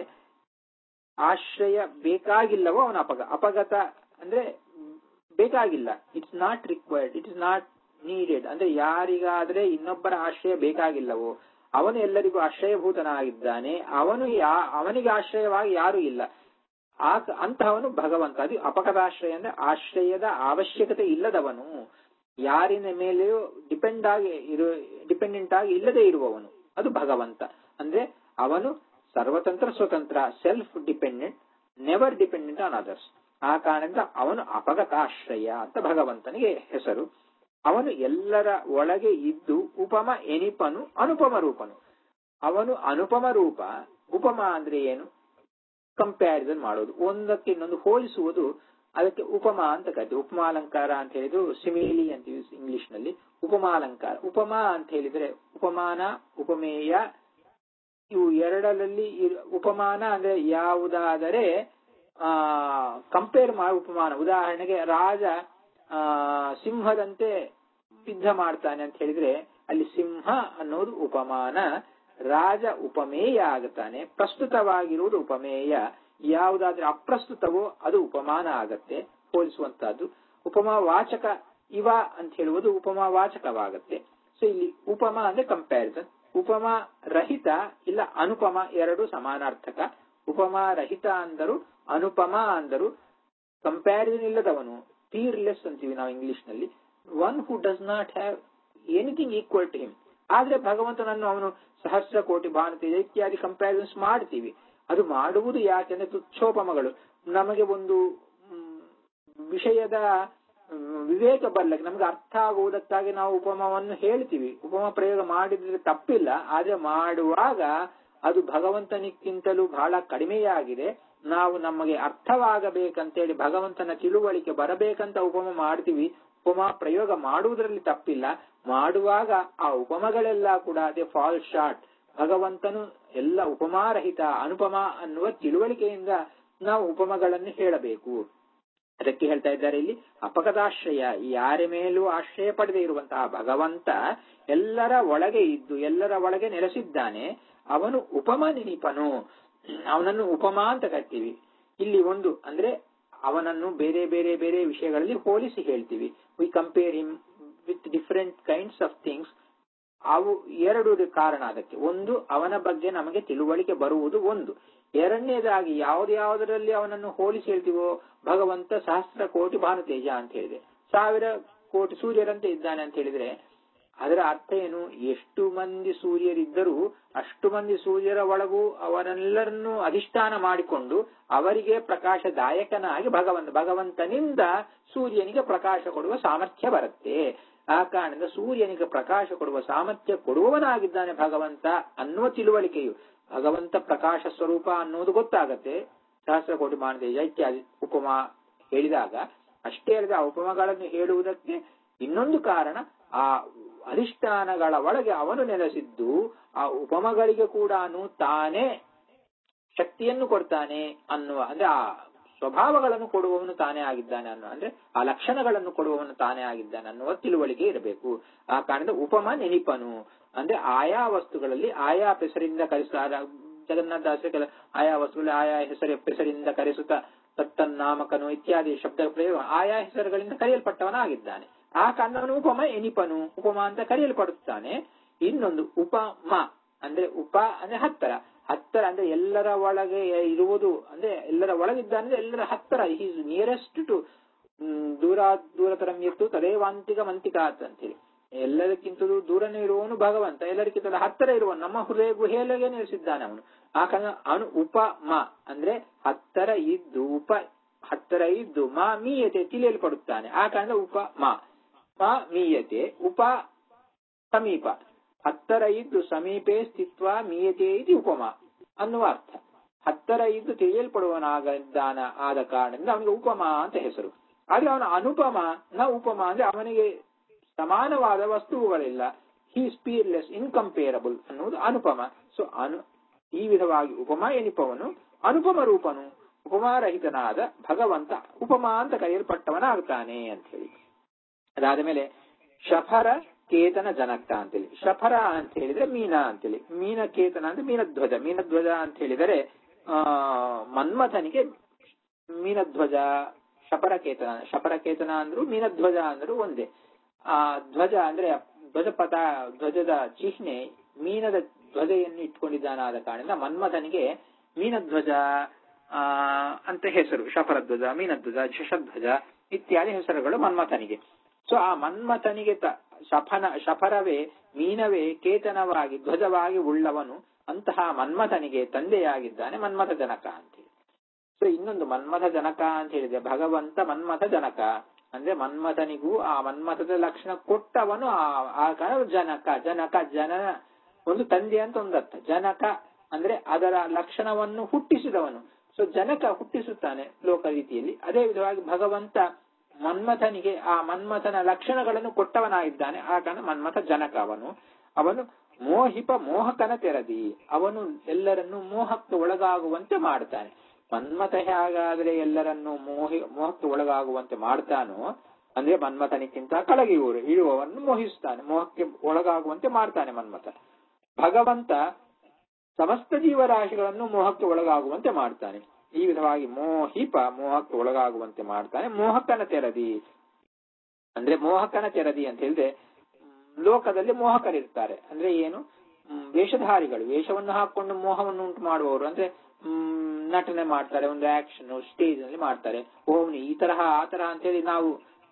ಆಶ್ರಯ ಬೇಕಾಗಿಲ್ಲವೋ ಅವನ ಅಪಗ ಅಪಗತ ಅಂದ್ರೆ ಬೇಕಾಗಿಲ್ಲ, it's not required, it is not needed. ಅಂದ್ರೆ ಯಾರಿಗಾದ್ರೆ ಇನ್ನೊಬ್ಬರ ಆಶ್ರಯ ಬೇಕಾಗಿಲ್ಲವೋ ಅವನು ಎಲ್ಲರಿಗೂ ಆಶ್ರಯಭೂತನಾಗಿದ್ದಾನೆ, ಅವನು ಯಾ ಅವನಿಗೆ ಆಶ್ರಯವಾಗಿ ಯಾರು ಇಲ್ಲ, ಆ ಅಂತಹವನು ಭಗವಂತ. ಅದು ಅಪಗತಾಶ್ರಯ ಅಂದ್ರೆ ಆಶ್ರಯದ ಅವಶ್ಯಕತೆ ಇಲ್ಲದವನು, ಯಾರಿನ ಮೇಲೆಯೂ ಡಿಪೆಂಡ್ ಆಗಿ ಇರು ಡಿಪೆಂಡೆಂಟ್ ಆಗಿ ಇಲ್ಲದೆ ಇರುವವನು, ಅದು ಭಗವಂತ. ಅಂದ್ರೆ ಅವನು ಸರ್ವತಂತ್ರ ಸ್ವತಂತ್ರ, self dependent, never dependent on others. ಆ ಕಾರಣದಿಂದ ಅವನು ಅಪಗತಾಶ್ರಯ ಅಂತ ಭಗವಂತನಿಗೆ ಹೆಸರು. ಅವನು ಎಲ್ಲರ ಒಳಗೆ ಇದ್ದು ಉಪಮ ಎನಿಪನು ಅನುಪಮ ರೂಪನು. ಅವನು ಅನುಪಮ ರೂಪ. ಉಪಮ ಅಂದ್ರೆ ಏನು? ಕಂಪ್ಯಾರಿಸನ್ ಮಾಡೋದು, ಒಂದಕ್ಕೆ ಇನ್ನೊಂದು ಹೋಲಿಸುವುದು, ಅದಕ್ಕೆ ಉಪಮ ಅಂತ ಕರೀತೀವಿ. ಉಪಮಾಲಂಕಾರ ಅಂತ ಹೇಳಿದ್ರು ಸಿಮಿಲಿ ಅಂತೀವಿ ಇಂಗ್ಲಿಷ್ ನಲ್ಲಿ. ಉಪಮಾಲಂಕಾರ, ಉಪಮ ಅಂತ ಹೇಳಿದ್ರೆ ಉಪಮಾನ, ಉಪಮೇಯ, ಇವು ಎರಡರಲ್ಲಿ ಉಪಮಾನ ಅಂದ್ರೆ ಯಾವುದಾದರೆ ಆ ಕಂಪೇರ್ ಮಾಡಿ ಉಪಮಾನ. ಉದಾಹರಣೆಗೆ ರಾಜ ಆ ಸಿಂಹದಂತೆ ಯುದ್ಧ ಮಾಡ್ತಾನೆ ಅಂತ ಹೇಳಿದ್ರೆ ಅಲ್ಲಿ ಸಿಂಹ ಅನ್ನೋದು ಉಪಮಾನ, ರಾಜ ಉಪಮೇಯ ಆಗುತ್ತಾನೆ. ಪ್ರಸ್ತುತವಾಗಿರುವುದು ಉಪಮೇಯ, ಯಾವುದಾದ್ರೆ ಅಪ್ರಸ್ತುತವೋ ಅದು ಉಪಮಾನ ಆಗತ್ತೆ, ಹೋಲಿಸುವಂತಹದ್ದು. ಉಪಮಾ ವಾಚಕ ಇವ ಅಂತ ಹೇಳುವುದು ಉಪಮಾ ವಾಚಕವಾಗತ್ತೆ. ಸೊ ಇಲ್ಲಿ ಉಪಮ ಅಂದ್ರೆ ಕಂಪ್ಯಾರಿಸನ್. ಉಪಮಾ ರಹಿತ ಇಲ್ಲ ಅನುಪಮ ಎರಡು ಸಮಾನಾರ್ಥಕ. ಉಪಮಾ ರಹಿತ ಅಂದರು, ಅನುಪಮ ಅಂದರು. ಕಂಪ್ಯಾರಿಸನ್ ಇಲ್ಲದವನು, ಪೀರ್ಲೆಸ್ ಅಂತೀವಿ ನಾವು ಇಂಗ್ಲಿಷ್ ನಲ್ಲಿ. One who does not have anything equal to him. ಆದ್ರೆ ಭಗವಂತನನ್ನು ಅವನು ಸಹಸ್ರ ಕೋಟಿ ಭಾನುತೇಜ ಇತ್ಯಾದಿ ಕಂಪ್ಯಾರಿಸನ್ಸ್ ಮಾಡ್ತೀವಿ. ಅದು ಮಾಡುವುದು ಯಾಕೆಂದ್ರೆ ತುಚ್ಛೋಪಮಗಳು. ನಮಗೆ ಒಂದು ವಿಷಯದ ವಿವೇಕ ಬರ್ಲಕ್ಕೆ, ನಮ್ಗೆ ಅರ್ಥ ಆಗುವುದಕ್ಕಾಗಿ ನಾವು ಉಪಮವನ್ನು ಹೇಳ್ತೀವಿ. ಉಪಮ ಪ್ರಯೋಗ ಮಾಡಿದ್ರೆ ತಪ್ಪಿಲ್ಲ, ಆದ್ರೆ ಮಾಡುವಾಗ ಅದು ಭಗವಂತನಿಗಿಂತಲೂ ಬಹಳ ಕಡಿಮೆಯಾಗಿದೆ. ನಾವು ನಮಗೆ ಅರ್ಥವಾಗಬೇಕಂತೇಳಿ ಭಗವಂತನ ತಿಳುವಳಿಕೆ ಬರಬೇಕಂತ ಉಪಮ ಮಾಡ್ತೀವಿ. ಉಪಮಾ ಪ್ರಯೋಗ ಮಾಡುವುದರಲ್ಲಿ ತಪ್ಪಿಲ್ಲ, ಮಾಡುವಾಗ ಆ ಉಪಮಗಳೆಲ್ಲ ಕೂಡ ಅದೇ ಫಾಲ್ ಶಾರ್ಟ್. ಭಗವಂತನು ಎಲ್ಲ ಉಪಮಾರಹಿತ, ಅನುಪಮ ಅನ್ನುವ ತಿಳುವಳಿಕೆಯಿಂದ ನಾವು ಉಪಮಗಳನ್ನು ಹೇಳಬೇಕು. ಅದಕ್ಕೆ ಹೇಳ್ತಾ ಇದ್ದಾರೆ ಇಲ್ಲಿ ಅಪಗತಾಶ್ರಯ. ಯಾರ ಮೇಲೂ ಆಶ್ರಯ ಪಡೆದೇ ಇರುವಂತಹ ಭಗವಂತ ಎಲ್ಲರ ಒಳಗೆ ಇದ್ದು ಎಲ್ಲರ ಒಳಗೆ ನೆಲೆಸಿದ್ದಾನೆ. ಅವನು ಉಪಮ ನಿನಿಪನು, ಅವನನ್ನು ಉಪಮ ಅಂತ ಕರಿತೀವಿ. ಇಲ್ಲಿ ಒಂದು ಅಂದ್ರೆ ಅವನನ್ನು ಬೇರೆ ಬೇರೆ ಬೇರೆ ವಿಷಯಗಳಲ್ಲಿ ಹೋಲಿಸಿ ಹೇಳ್ತೀವಿ. We compare him with different kinds of things. ಅವು ಎರಡು ಕಾರಣ ಅದಕ್ಕೆ. ಒಂದು, ಅವನ ಬಗ್ಗೆ ನಮಗೆ ತಿಳುವಳಿಕೆ ಬರುವುದು ಒಂದು. ಎರಡನೇದಾಗಿ ಯಾವುದ್ಯಾವುದರಲ್ಲಿ ಅವನನ್ನು ಹೋಲಿಸಿ ಹೇಳ್ತೀವೋ, ಭಗವಂತ ಸಹಸ್ರ ಕೋಟಿ ಭಾನುತೇಜ ಅಂತ ಹೇಳಿದೆ, ಸಾವಿರ ಕೋಟಿ ಸೂರ್ಯರಂತೆ ಇದ್ದಾನೆ ಅಂತ ಹೇಳಿದ್ರೆ ಅದರ ಅರ್ಥ ಏನು? ಎಷ್ಟು ಮಂದಿ ಸೂರ್ಯರಿದ್ದರೂ ಅಷ್ಟು ಮಂದಿ ಸೂರ್ಯರ ಒಳಗೂ ಅವರೆಲ್ಲರನ್ನೂ ಅಧಿಷ್ಠಾನ ಮಾಡಿಕೊಂಡು ಅವರಿಗೆ ಪ್ರಕಾಶದಾಯಕನಾಗಿ ಭಗವಂತ ಭಗವಂತನಿಂದ ಸೂರ್ಯನಿಗೆ ಪ್ರಕಾಶ ಕೊಡುವ ಸಾಮರ್ಥ್ಯ ಬರುತ್ತೆ. ಆ ಕಾರಣದಿಂದ ಸೂರ್ಯನಿಗೆ ಪ್ರಕಾಶ ಕೊಡುವ ಸಾಮರ್ಥ್ಯ ಕೊಡುವವನಾಗಿದ್ದಾನೆ ಭಗವಂತ ಅನ್ನುವ ತಿಳುವಳಿಕೆಯು, ಭಗವಂತ ಪ್ರಕಾಶ ಸ್ವರೂಪ ಅನ್ನೋದು ಗೊತ್ತಾಗತ್ತೆ. ಸಹಸ್ರ ಕೋಟಿ ಭಾನುತೇಜ ಇತ್ಯಾದಿ ಉಪಮಾ ಹೇಳಿದಾಗ ಅಷ್ಟೇ ಅಲ್ಲದೆ ಆ ಉಪಮಗಳನ್ನು ಹೇಳುವುದಕ್ಕೆ ಇನ್ನೊಂದು ಕಾರಣ, ಆ ಅಧಿಷ್ಠಾನಗಳ ಒಳಗೆ ಅವನು ನೆಲೆಸಿದ್ದು ಆ ಉಪಮಗಳಿಗೆ ಕೂಡ ತಾನೇ ಶಕ್ತಿಯನ್ನು ಕೊಡ್ತಾನೆ ಅನ್ನುವ, ಅಂದ್ರೆ ಆ ಸ್ವಭಾವಗಳನ್ನು ಕೊಡುವವನು ತಾನೇ ಆಗಿದ್ದಾನೆ ಅನ್ನೋ ಅಂದ್ರೆ ಆ ಲಕ್ಷಣಗಳನ್ನು ಕೊಡುವವನು ತಾನೇ ಆಗಿದ್ದಾನೆ ಅನ್ನುವ ತಿಳುವಳಿಕೆ ಇರಬೇಕು. ಆ ಕಾರಣದ ಉಪಮ ನೆನಿಪನು ಅಂದ್ರೆ ಆಯಾ ವಸ್ತುಗಳಲ್ಲಿ ಆಯಾ ಹೆಸರಿಂದ ಕರೆಸುತ್ತಾ ಜಗನ್ನಾಥದಾಸರ ಆಯಾ ವಸ್ತುಗಳಲ್ಲಿ ಆಯಾ ಹೆಸರ ಹೆಸರಿಂದ ಕರೆಸುತ್ತಾ ತತ್ತನ್ನಾಮಕನು ಇತ್ಯಾದಿ ಶಬ್ದ ಪ್ರಯೋಗ ಆಯಾ ಹೆಸರುಗಳಿಂದ ಕರೆಯಲ್ಪಟ್ಟವನಾಗಿದ್ದಾನೆ. ಆ ಕಾರಣವನು ಉಪಮ ಎನಿಪನು, ಉಪಮ ಅಂತ ಕರೆಯಲ್ಪಡುತ್ತಾನೆ. ಇನ್ನೊಂದು ಉಪಮ ಅಂದ್ರೆ ಉಪ ಅಂದ್ರೆ ಹತ್ತರ, ಹತ್ತರ ಅಂದ್ರೆ ಎಲ್ಲರ ಒಳಗೆ ಇರುವುದು ಅಂದ್ರೆ ಎಲ್ಲರ ಒಳಗಿದ್ದಾನೆ, ಎಲ್ಲರ ಹತ್ತರ, ಈಸ್ ನಿಯರೆಸ್ಟ್ ಟು ದೂರ ದೂರತರಂ ಎತ್ತು ತದೇವಾಂತಿಕ ಮಂತಿಕಾತ್ ಅಂತೇಳಿ ಎಲ್ಲದಕ್ಕಿಂತಲೂ ದೂರನೇ ಇರುವವನು ಭಗವಂತ, ಎಲ್ಲರಿಗಿಂತಲೂ ಹತ್ತಿರ ಇರುವನು, ನಮ್ಮ ಹೃದಯ ಗುಹೆಯೊಳಗೆ ನೆಲೆಸಿದ್ದಾನೆ ಅವನು. ಆ ಕಾರಣ ಅವನು ಉಪಮ ಅಂದ್ರೆ ಹತ್ತರ ಇದ್ದು, ಉಪ ಹತ್ತರ ಇದ್ದು ಮಾ ಮೀಯತೆ ತಿಳಿಯಲ್ಪಡುತ್ತಾನೆ. ಆ ಕಾರಣ ಉಪ ಮಾ ಮಾ ಮೀಯತೆ ಉಪ ಸಮೀಪ, ಹತ್ತರ ಇದ್ದು ಸಮೀಪೆ ಸ್ಥಿತ್ವ ಮೀಯತೆ ಇದು ಉಪಮ ಅನ್ನುವ ಅರ್ಥ. ಹತ್ತರ ಇದ್ದು ತಿಳಿಯಲ್ಪಡುವನಾಗಿದ್ದಾನ ಆದ ಕಾರಣದಿಂದ ಅವನಿಗೆ ಉಪಮ ಅಂತ ಹೆಸರು. ಆದ್ರೆ ಅವನ ಅನುಪಮ ನ ಉಪಮ ಅಂದ್ರೆ ಅವನಿಗೆ ಸಮಾನವಾದ ವಸ್ತುಗಳಿಲ್ಲ, ಹಿ ಸ್ಪೀರ್ಲೆಸ್ ಇನ್ಕಂಪೇರಬಲ್ ಅನ್ನುವುದು ಅನುಪಮ. ಸೊ ಅನು ಈ ವಿಧವಾಗಿ ಉಪಮ ಎನಿಪವನು ಅನುಪಮ ರೂಪನು, ಉಪಮಾರಹಿತನಾದ ಭಗವಂತ ಉಪಮ ಅಂತ ಕರೆಯಲ್ಪಟ್ಟವನಾಗ್ತಾನೆ ಅಂತ ಹೇಳಿ. ಅದಾದ ಮೇಲೆ ಶಫರ ಕೇತನ ಜನಕ ಅಂತೇಳಿ, ಶಫರ ಅಂತ ಹೇಳಿದ್ರೆ ಮೀನ ಅಂತೇಳಿ, ಮೀನ ಕೇತನ ಅಂದ್ರೆ ಮೀನಧ್ವಜ. ಮೀನಧ್ವಜ ಅಂತ ಹೇಳಿದರೆ ಆ ಮನ್ಮಥನಿಗೆ ಮೀನಧ್ವಜ ಶಪರಕೇತನ, ಶಪರಕೇತನ ಅಂದ್ರು ಮೀನಧ್ವಜ ಅಂದ್ರು ಒಂದೇ. ಆ ಧ್ವಜ ಅಂದ್ರೆ ಧ್ವಜಪಥ, ಧ್ವಜದ ಚಿಹ್ನೆ ಮೀನದ ಧ್ವಜೆಯನ್ನು ಇಟ್ಕೊಂಡಿದ್ದಾನಾದ ಕಾರಣದಿಂದ ಮನ್ಮಥನಿಗೆ ಮೀನಧ್ವಜ ಆ ಅಂತ ಹೆಸರು. ಶಫರಧ್ವಜ, ಮೀನಧ್ವಜ, ಶಶಧ್ವಜ ಇತ್ಯಾದಿ ಹೆಸರುಗಳು ಮನ್ಮಥನಿಗೆ. ಸೊ ಆ ಮನ್ಮಥನಿಗೆ ಶಫನ ಶಫರವೇ ಮೀನವೇ ಕೇತನವಾಗಿ ಧ್ವಜವಾಗಿ ಉಳ್ಳವನು, ಅಂತಹ ಮನ್ಮಥನಿಗೆ ತಂದೆಯಾಗಿದ್ದಾನೆ ಮನ್ಮಥ ಜನಕ ಅಂತೇಳಿ. ಸೊ ಇನ್ನೊಂದು ಮನ್ಮಥ ಜನಕ ಅಂತ ಹೇಳಿದ್ರೆ ಭಗವಂತ ಮನ್ಮಥ ಜನಕ ಅಂದ್ರೆ ಮನ್ಮಥನಿಗೂ ಆ ಮನ್ಮಥದ ಲಕ್ಷಣ ಕೊಟ್ಟವನು. ಆ ಕಾರಣ ಜನಕ, ಜನಕ ಜನನ ಒಂದು ತಂದೆ ಅಂತ ಒಂದರ್ಥ. ಜನಕ ಅಂದ್ರೆ ಅದರ ಲಕ್ಷಣವನ್ನು ಹುಟ್ಟಿಸಿದವನು. ಸೊ ಜನಕ ಹುಟ್ಟಿಸುತ್ತಾನೆ ಲೋಕ ರೀತಿಯಲ್ಲಿ. ಅದೇ ವಿಧವಾಗಿ ಭಗವಂತ ಮನ್ಮಥನಿಗೆ ಆ ಮನ್ಮಥನ ಲಕ್ಷಣಗಳನ್ನು ಕೊಟ್ಟವನಾಗಿದ್ದಾನೆ. ಆ ಕಾರಣ ಮನ್ಮಥ ಜನಕ ಅವನು. ಅವನು ಮೋಹಿಪ ಮೋಹಕನ ತೆರದಿ, ಅವನು ಎಲ್ಲರನ್ನೂ ಮೋಹಕ್ಕೆ ಒಳಗಾಗುವಂತೆ ಮಾಡ್ತಾನೆ. ಮನ್ಮಥ ಹೇಗಾದ್ರೆ ಎಲ್ಲರನ್ನೂ ಮೋಹಿ ಮೋಹಕ್ಕೆ ಒಳಗಾಗುವಂತೆ ಮಾಡ್ತಾನೋ ಅಂದ್ರೆ ಮನ್ಮಥನಿಗಿಂತ ಕೆಳಗೆ ಇವರು ಇರುವವನ್ನು ಮೋಹಿಸ್ತಾನೆ, ಮೋಹಕ್ಕೆ ಒಳಗಾಗುವಂತೆ ಮಾಡ್ತಾನೆ ಮನ್ಮಥ. ಭಗವಂತ ಸಮಸ್ತ ಜೀವರಾಶಿಗಳನ್ನು ಮೋಹಕ್ಕೆ ಒಳಗಾಗುವಂತೆ ಮಾಡ್ತಾನೆ. ಈ ವಿಧವಾಗಿ ಮೋಹಿಪ ಮೋಹಕ್ಕೆ ಒಳಗಾಗುವಂತೆ ಮಾಡ್ತಾನೆ. ಮೋಹಕನ ತೆರದಿ ಅಂದ್ರೆ ಮೋಹಕನ ತೆರದಿ ಅಂತ ಹೇಳಿದ್ರೆ ಲೋಕದಲ್ಲಿ ಮೋಹಕರಿರ್ತಾರೆ. ಅಂದ್ರೆ ಏನು? ವೇಷಧಾರಿಗಳು, ವೇಷವನ್ನು ಹಾಕೊಂಡು ಮೋಹವನ್ನು ಉಂಟು ಮಾಡುವವರು. ಅಂದ್ರೆ ಹ್ಮ್ ನಟನೆ ಮಾಡ್ತಾರೆ, ಒಂದು ಆಕ್ಷನ್ ಸ್ಟೇಜ್ ನಲ್ಲಿ ಮಾಡ್ತಾರೆ, ಓಮ್ನಿ ಈ ತರಹ ಆ ತರಹ ಅಂತ ಹೇಳಿ ನಾವು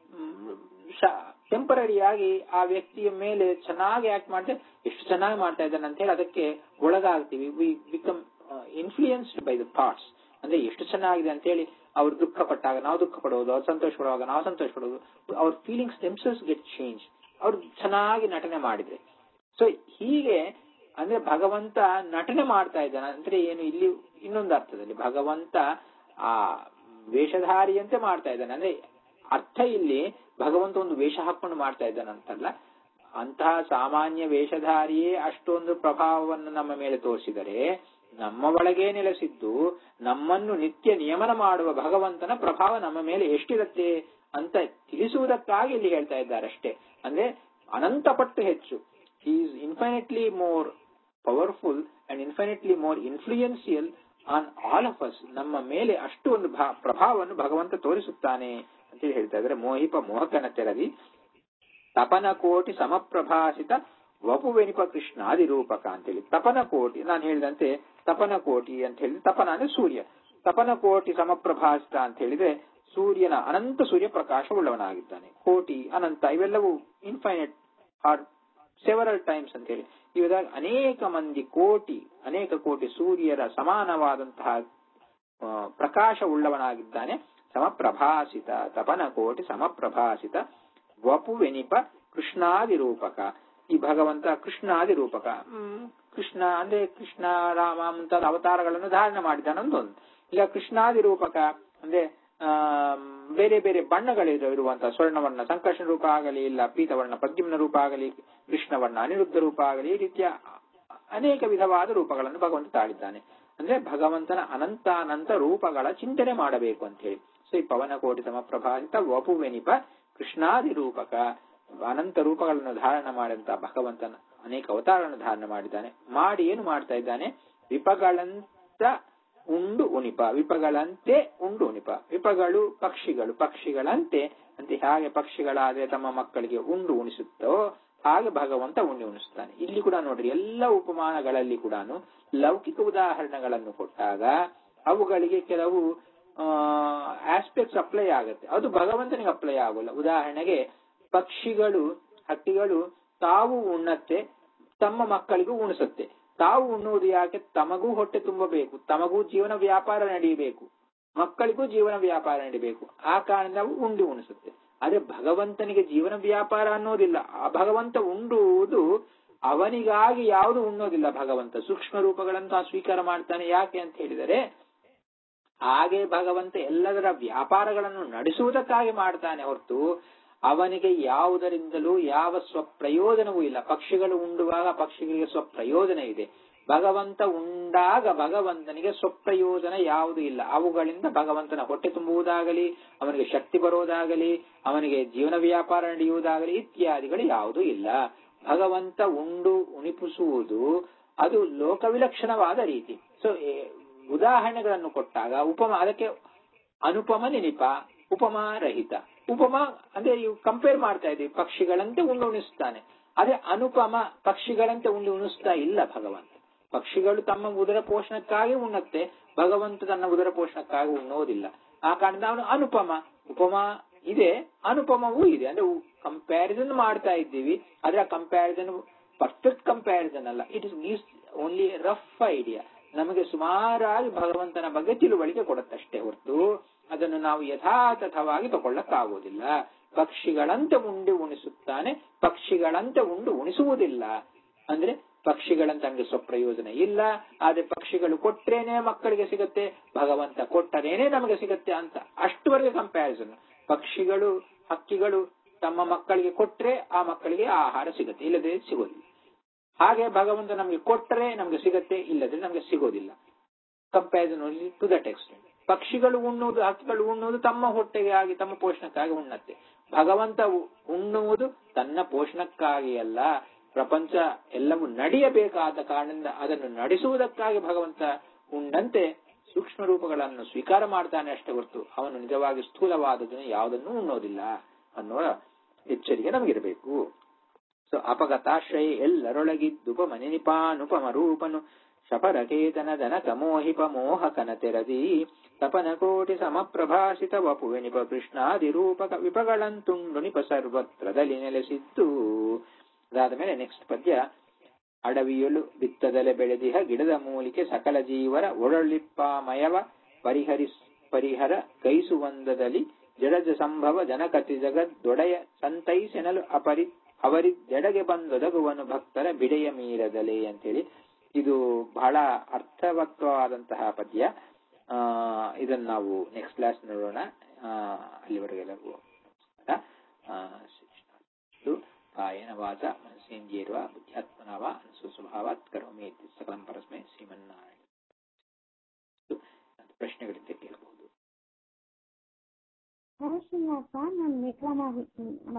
ಟೆಂಪರರಿಯಾಗಿ ಆ ವ್ಯಕ್ತಿಯ ಮೇಲೆ ಚೆನ್ನಾಗಿ ಆಕ್ಟ್ ಮಾಡಿದ್ರೆ ಎಷ್ಟು ಚೆನ್ನಾಗಿ ಮಾಡ್ತಾ ಇದ್ದಾನೆ ಅಂತ ಹೇಳಿ ಅದಕ್ಕೆ ಒಳಗಾಗ್ತೀವಿ. We become influenced by the thoughts. ಅಂದ್ರೆ ಎಷ್ಟು ಚೆನ್ನಾಗಿದೆ ಅಂತ ಹೇಳಿ ಅವ್ರು ದುಃಖ ಪಟ್ಟಾಗ ನಾವು ದುಃಖ ಪಡೋದು, ಅವ್ರು ಸಂತೋಷ ಪಡುವಾಗ ನಾವು ಸಂತೋಷ ಪಡೋದು, ಅವ್ರ ಫೀಲಿಂಗ್ಸ್ ದೆಮ್ಸೆಲ್ಸ್ ಗೆಟ್ ಚೇಂಜ್ ಅವ್ರು ಚೆನ್ನಾಗಿ ನಟನೆ ಮಾಡಿದ್ರೆ. ಸೊ ಹೀಗೆ ಅಂದ್ರೆ ಭಗವಂತ ನಟನೆ ಮಾಡ್ತಾ ಇದ್ದಾನೆ ಅಂದ್ರೆ ಏನು? ಇಲ್ಲಿ ಇನ್ನೊಂದು ಅರ್ಥದಲ್ಲಿ ಭಗವಂತ ಆ ವೇಷಧಾರಿಯಂತೆ ಮಾಡ್ತಾ ಇದ್ದಾನೆ. ಅಂದ್ರೆ ಅರ್ಥ ಇಲ್ಲಿ ಭಗವಂತ ಒಂದು ವೇಷ ಹಾಕೊಂಡು ಮಾಡ್ತಾ ಇದ್ದಾನಂತಲ್ಲ, ಅಂತಹ ಸಾಮಾನ್ಯ ವೇಷಧಾರಿಯೇ ಅಷ್ಟೊಂದು ಪ್ರಭಾವವನ್ನು ನಮ್ಮ ಮೇಲೆ ತೋರಿಸಿದರೆ ನಮ್ಮ ಒಳಗೆ ನೆಲೆಸಿದ್ದು ನಮ್ಮನ್ನು ನಿತ್ಯ ನಿಯಮನ ಮಾಡುವ ಭಗವಂತನ ಪ್ರಭಾವ ನಮ್ಮ ಮೇಲೆ ಎಷ್ಟಿರುತ್ತೆ ಅಂತ ತಿಳಿಸುವುದಕ್ಕಾಗಿ ಇಲ್ಲಿ ಹೇಳ್ತಾ ಇದ್ದಾರೆ ಅಷ್ಟೇ. ಅಂದ್ರೆ ಅನಂತ ಪಟ್ಟು ಹೆಚ್ಚು. He is infinitely more powerful and infinitely more influential on all of us. ನಮ್ಮ ಮೇಲೆ ಅಷ್ಟು ಒಂದು ಪ್ರಭಾವವನ್ನು ಭಗವಂತ ತೋರಿಸುತ್ತಾನೆ ಅಂತೇಳಿ ಹೇಳ್ತಾ ಇದ್ದಾರೆ. ಮೋಹಿಪ ಮೋಹಕನ ತೆರದಿ ತಪನ ಕೋಟಿ ಸಮಪ್ರಭಾಸಿತ ವಪುವೆನಿಪ ಕೃಷ್ಣಾದಿ ರೂಪಕ ಅಂತೇಳಿ. ತಪನ ಕೋಟಿ ನಾನು ಹೇಳಿದಂತೆ ತಪನ ಕೋಟಿ ಅಂತ ಹೇಳಿದ್ರೆ ತಪನ ಅಂದ್ರೆ ಸೂರ್ಯ. ತಪನ ಕೋಟಿ ಸಮಪ್ರಭಾಸಿತ ಅಂತ ಹೇಳಿದ್ರೆ ಸೂರ್ಯನ ಅನಂತ ಸೂರ್ಯ ಪ್ರಕಾಶ ಉಳ್ಳವನಾಗಿದ್ದಾನೆ. ಕೋಟಿ ಅನಂತ ಇವೆಲ್ಲವೂ ಇನ್ಫೈನೈಟ್ ಆರ್ ಸೆವರಲ್ ಟೈಮ್ಸ್ ಅಂತ ಹೇಳಿ ಇವಾಗ ಅನೇಕ ಮಂದಿ ಕೋಟಿ ಅನೇಕ ಕೋಟಿ ಸೂರ್ಯರ ಸಮಾನವಾದಂತಹ ಪ್ರಕಾಶ ಉಳ್ಳವನಾಗಿದ್ದಾನೆ. ಸಮಪ್ರಭಾಸಿತ ತಪನ ಕೋಟಿ ಸಮಪ್ರಭಾಸಿತ ವಪುವೆನಿಪ ಕೃಷ್ಣಾದಿ ರೂಪಕ. ಈ ಭಗವಂತ ಕೃಷ್ಣಾದಿ ರೂಪಕ. ಹ್ಮ್ ಕೃಷ್ಣ ಅಂದ್ರೆ ಕೃಷ್ಣ ರಾಮ ಮುಂತಾದ ಅವತಾರಗಳನ್ನು ಧಾರಣೆ ಮಾಡಿದ್ದಾನೆ ಒಂದೊಂದು. ಈಗ ಕೃಷ್ಣಾದಿ ರೂಪಕ ಅಂದ್ರೆ ಆ ಬೇರೆ ಬೇರೆ ಬಣ್ಣಗಳಿರುವಂತಹ ಸ್ವರ್ಣವರ್ಣ ಸಂಕರ್ಷಣ ರೂಪ ಆಗಲಿ, ಇಲ್ಲ ಪೀತವರ್ಣ ಪದ್ಯುಮ್ನ ರೂಪ ಆಗಲಿ, ಕೃಷ್ಣವರ್ಣ ಅನಿರುದ್ಧ ರೂಪ ಆಗಲಿ, ಈ ರೀತಿಯ ಅನೇಕ ವಿಧವಾದ ರೂಪಗಳನ್ನು ಭಗವಂತ ತಾಳಿದ್ದಾನೆ. ಅಂದ್ರೆ ಭಗವಂತನ ಅನಂತ ಅನಂತ ರೂಪಗಳ ಚಿಂತನೆ ಮಾಡಬೇಕು ಅಂತ ಹೇಳಿ. ಸೊ ಈ ಪವನಕೋಟಿ ಸಮಪ್ರಭಾಸಿತ ವಪುವೆನಿಪ ಕೃಷ್ಣಾದಿ ರೂಪಕ ಅನಂತ ರೂಪಗಳನ್ನು ಧಾರಣ ಮಾಡಿದಂತ ಭಗವಂತನ ಅನೇಕ ಅವತಾರಗಳನ್ನು ಧಾರಣ ಮಾಡಿದ್ದಾನೆ. ಮಾಡಿ ಏನು ಮಾಡ್ತಾ ಇದ್ದಾನೆ? ವಿಪಗಳಂತ ಉಂಡು ಉಣಿಪ, ವಿಪಗಳಂತೆ ಉಂಡು ಉಣಿಪ. ವಿಪಗಳು ಪಕ್ಷಿಗಳು, ಪಕ್ಷಿಗಳಂತೆ ಅಂತ ಹೇಗೆ ಪಕ್ಷಿಗಳಾದ್ರೆ ತಮ್ಮ ಮಕ್ಕಳಿಗೆ ಉಂಡು ಉಣಿಸುತ್ತೋ ಹಾಗೆ ಭಗವಂತ ಉಂಡು ಉಣಿಸುತ್ತಾನೆ. ಇಲ್ಲಿ ಕೂಡ ನೋಡ್ರಿ, ಎಲ್ಲ ಉಪಮಾನಗಳಲ್ಲಿ ಕೂಡ ಲೌಕಿಕ ಉದಾಹರಣೆಗಳನ್ನು ಕೊಟ್ಟಾಗ ಅವುಗಳಿಗೆ ಕೆಲವು ಆಸ್ಪೆಕ್ಟ್ಸ್ ಅಪ್ಲೈ ಆಗುತ್ತೆ, ಅದು ಭಗವಂತನಿಗೆ ಅಪ್ಲೈ ಆಗೋಲ್ಲ. ಉದಾಹರಣೆಗೆ ಪಕ್ಷಿಗಳು, ಹಕ್ಕಿಗಳು ತಾವು ಉಣ್ಣತ್ತೆ, ತಮ್ಮ ಮಕ್ಕಳಿಗೂ ಉಣಿಸುತ್ತೆ. ತಾವು ಉಣ್ಣುವುದು ಯಾಕೆ? ತಮಗೂ ಹೊಟ್ಟೆ ತುಂಬಬೇಕು, ತಮಗೂ ಜೀವನ ವ್ಯಾಪಾರ ನಡೆಯಬೇಕು, ಮಕ್ಕಳಿಗೂ ಜೀವನ ವ್ಯಾಪಾರ ನಡಿಬೇಕು. ಆ ಕಾರಣದಿಂದ ಅವು ಉಂಡು ಉಣಿಸುತ್ತೆ. ಆದ್ರೆ ಭಗವಂತನಿಗೆ ಜೀವನ ವ್ಯಾಪಾರ ಅನ್ನೋದಿಲ್ಲ. ಆ ಭಗವಂತ ಉಂಡುವುದು ಅವನಿಗಾಗಿ ಯಾವುದು ಉಣ್ಣೋದಿಲ್ಲ. ಭಗವಂತ ಸೂಕ್ಷ್ಮ ರೂಪಗಳಂತ ಸ್ವೀಕಾರ ಮಾಡ್ತಾನೆ. ಯಾಕೆ ಅಂತ ಹೇಳಿದರೆ, ಹಾಗೆ ಭಗವಂತ ಎಲ್ಲದರ ವ್ಯಾಪಾರಗಳನ್ನು ನಡೆಸುವುದಕ್ಕಾಗಿ ಮಾಡ್ತಾನೆ ಹೊರತು ಅವನಿಗೆ ಯಾವುದರಿಂದಲೂ ಯಾವ ಸ್ವಪ್ರಯೋಜನವೂ ಇಲ್ಲ. ಪಕ್ಷಿಗಳು ಉಂಡುವಾಗ ಪಕ್ಷಿಗಳಿಗೆ ಸ್ವಪ್ರಯೋಜನ ಇದೆ. ಭಗವಂತ ಉಂಡಾಗ ಭಗವಂತನಿಗೆ ಸ್ವಪ್ರಯೋಜನ ಯಾವುದೂ ಇಲ್ಲ. ಅವುಗಳಿಂದ ಭಗವಂತನ ಹೊಟ್ಟೆ ತುಂಬುವುದಾಗಲಿ, ಅವನಿಗೆ ಶಕ್ತಿ ಬರೋದಾಗಲಿ, ಅವನಿಗೆ ಜೀವನ ವ್ಯಾಪಾರ ನಡೆಯುವುದಾಗಲಿ ಇತ್ಯಾದಿಗಳು ಯಾವುದೂ ಇಲ್ಲ. ಭಗವಂತ ಉಂಡು ಉಣಿಪಿಸುವುದು ಅದು ಲೋಕವಿಲಕ್ಷಣವಾದ ರೀತಿ. ಸೊ ಉದಾಹರಣೆಗಳನ್ನು ಕೊಟ್ಟಾಗ ಉಪಮಾ, ಅದಕ್ಕೆ ಅನುಪಮ ನೆನಿಪ, ಉಪಮಾ ರಹಿತ. ಉಪಮ ಅಂದ್ರೆ ಇವು ಕಂಪೇರ್ ಮಾಡ್ತಾ ಇದ್ದೀವಿ, ಪಕ್ಷಿಗಳಂತೆ ಉಂಡು ಉಣಿಸ್ತಾನೆ. ಅದೇ ಅನುಪಮ, ಪಕ್ಷಿಗಳಂತೆ ಉಂಡು ಉಣಿಸ್ತಾ ಇಲ್ಲ ಭಗವಂತ. ಪಕ್ಷಿಗಳು ತಮ್ಮ ಉದರ ಪೋಷಣಕ್ಕಾಗಿ ಉಣ್ಣತ್ತೆ, ಭಗವಂತ ತನ್ನ ಉದರ ಪೋಷಣಕ್ಕಾಗಿ ಉಣ್ಣೋದಿಲ್ಲ. ಆ ಕಾರಣದಿಂದ ಅವನು ಅನುಪಮ. ಉಪಮ ಇದೆ, ಅನುಪಮವೂ ಇದೆ. ಅಂದ್ರೆ ಕಂಪ್ಯಾರಿಸನ್ ಮಾಡ್ತಾ ಇದ್ದೀವಿ, ಆದ್ರೆ ಆ ಕಂಪ್ಯಾರಿಸನ್ ಪರ್ಫೆಕ್ಟ್ ಕಂಪ್ಯಾರಿಸನ್ ಅಲ್ಲ. It is gives only rough idea. ನಮಗೆ ಸುಮಾರಾಗಿ ಭಗವಂತನ ಬಗ್ಗೆ ತಿಳುವಳಿಕೆ ಕೊಡುತ್ತಷ್ಟೇ ಹೊರತು ಅದನ್ನು ನಾವು ಯಥಾತಥವಾಗಿ ತಗೊಳ್ಳಕ್ಕಾಗೋದಿಲ್ಲ. ಪಕ್ಷಿಗಳಂತೆ ಉಂಡು ಉಣಿಸುತ್ತಾನೆ, ಪಕ್ಷಿಗಳಂತೆ ಉಂಡು ಉಣಿಸುವುದಿಲ್ಲ. ಅಂದ್ರೆ ಪಕ್ಷಿಗಳಂತ ನಮಗೆ ಸ್ವಪ್ರಯೋಜನ ಇಲ್ಲ. ಆದ್ರೆ ಪಕ್ಷಿಗಳು ಕೊಟ್ರೇನೆ ಮಕ್ಕಳಿಗೆ ಸಿಗತ್ತೆ, ಭಗವಂತ ಕೊಟ್ಟರೇನೆ ನಮಗೆ ಸಿಗತ್ತೆ ಅಂತ ಅಷ್ಟುವರೆಗೆ ಕಂಪ್ಯಾರಿಸನ್. ಪಕ್ಷಿಗಳು, ಹಕ್ಕಿಗಳು ತಮ್ಮ ಮಕ್ಕಳಿಗೆ ಕೊಟ್ರೆ ಆ ಮಕ್ಕಳಿಗೆ ಆಹಾರ ಸಿಗತ್ತೆ, ಇಲ್ಲದೆ ಸಿಗೋದಿಲ್ಲ. ಹಾಗೆ ಭಗವಂತ ನಮಗೆ ಕೊಟ್ಟರೆ ನಮಗೆ ಸಿಗತ್ತೆ, ಇಲ್ಲದ್ರೆ ನಮಗೆ ಸಿಗೋದಿಲ್ಲ. Comparison only to that extent. ಪಕ್ಷಿಗಳು ಉಣ್ಣುವುದು, ಹಕ್ಕಿಗಳು ಉಣ್ಣುವುದು ತಮ್ಮ ಹೊಟ್ಟೆಗೆ ಆಗಿ ತಮ್ಮ ಪೋಷಣಕ್ಕಾಗಿ ಉಣ್ಣತ್ತೆ. ಭಗವಂತ ಉಣ್ಣುವುದು ತನ್ನ ಪೋಷಣಕ್ಕಾಗಿ ಅಲ್ಲ. ಪ್ರಪಂಚ ಎಲ್ಲವೂ ನಡೆಯಬೇಕಾದ ಕಾರಣದಿಂದ ಅದನ್ನು ನಡೆಸುವುದಕ್ಕಾಗಿ ಭಗವಂತ ಉಂಡಂತೆ ಸೂಕ್ಷ್ಮ ರೂಪಗಳನ್ನು ಸ್ವೀಕಾರ ಮಾಡ್ತಾನೆ ಅಷ್ಟೇ ಹೊರತು ಅವನು ನಿಜವಾಗಿ ಸ್ಥೂಲವಾದದನ್ನು ಯಾವುದನ್ನು ಉಣ್ಣೋದಿಲ್ಲ ಅನ್ನೋ ಎಚ್ಚರಿಕೆ ನಮಗಿರಬೇಕು. ಸೊ ಅಪಗತಾಶ್ರಯ ಎಲ್ಲರೊಳಗಿದ್ದುಪಮನಿಪಾನುಪಮ ರೂಪನು ಶಪರಕೇತನ ದನಕ ಮೋಹಿಪ ಮೋಹಕನ ತೆರದಿ ತಪನಕೋಟಿ ಸಮಪ್ರಭಾಸಿತ ವಪುವೆನಿಪ ಕೃಷ್ಣಾದಿ ರೂಪಕ ವಿಪಗಳಂತುಂಡುನಿಪ ಸರ್ವತ್ರದಲ್ಲಿ ನೆಲೆಸಿದ್ದು. ಅದಾದ ಮೇಲೆ ನೆಕ್ಸ್ಟ್ ಪದ್ಯ. ಅಡವಿಯಲು ಬಿತ್ತದಲೆ ಬೆಳೆದಿಹ ಗಿಡದ ಮೂಲಿಕೆ ಸಕಲ ಜೀವರ ಒಳಲಿಪ್ಪಾಮಯವ ಪರಿಹರಿಸ್ ಪರಿಹರ ಕೈಸುವಂದದಲ್ಲಿ ಜಡಜ ಸಂಭವ ಜನಕತಿ ಜಗದ್ದೊಡೆಯ ಸಂತೈಸೆನಲು ಅಪರಿ ಅವರಿದ್ದೆಡೆಗೆ ಬಂದೊದಗುವನು ಭಕ್ತರ ಬಿಡೆಯ ಮೀರದಲೆ ಅಂತೇಳಿ. ಇದು ಬಹಳ ಅರ್ಥವತ್ತವಾದಂತಹ ಪದ್ಯ. ಆ ಇದನ್ನು ನಾವು ನೆಕ್ಸ್ಟ್ ಕ್ಲಾಸ್ ನೋಡೋಣ. ಅಲ್ಲಿವರೆಗೆಲ್ಲರಿಗೂ ಕಾಯನ ವಾಚ ಮನಸೇಂದ್ರಿಯರ್ವ ಬುದ್ಧ್ಯಾತ್ಮನವ ಸುಸ್ವಭಾವಾತ್ ಕರೋಮಿ ಸಕಲಂ ಪರಸ್ಮೈ ಶ್ರೀಮನ್ನಾರಾಯಣ. ಪ್ರಶ್ನೆಗಳಿಂದ ಕೇಳಬಹುದು. ನಾನು